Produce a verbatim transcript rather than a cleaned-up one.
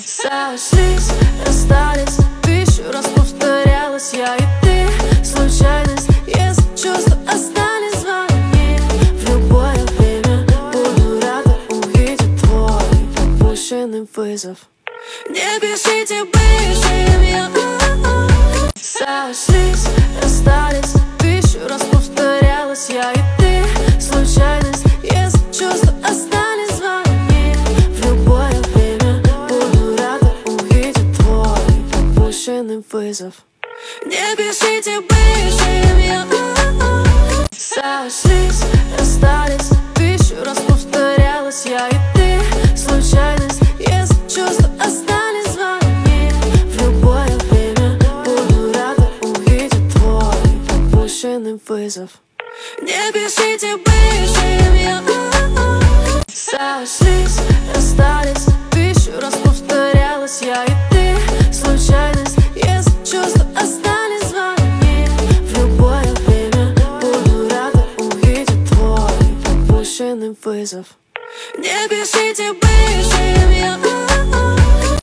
Сошлись, расстались, тысячу раз повторялась я и ты. Случайность, если чувства остались, звони. В любое время буду рада увидеть твой пропущенный вызов. Не пишите бывшим, я сошлись, расстались, тысячу раз повторялась я и ты. Случайность, если чувства остались, звони. В любое время буду рада увидеть твой пропущенный вызов. Не пишите бывшим, я сошлись, расстались, тысячу раз повторялась я и ты. Случайность, если чувства остались, звони. В любое время буду рада увидеть твой пропущенный вызов. Не пишите бывшим, я сошлись, расстались, тысячу раз повторялась я и ты. Случайность, если чувства остались, звони. В любое время буду рада увидеть твой пропущенный вызов. Не пишите бывшим, я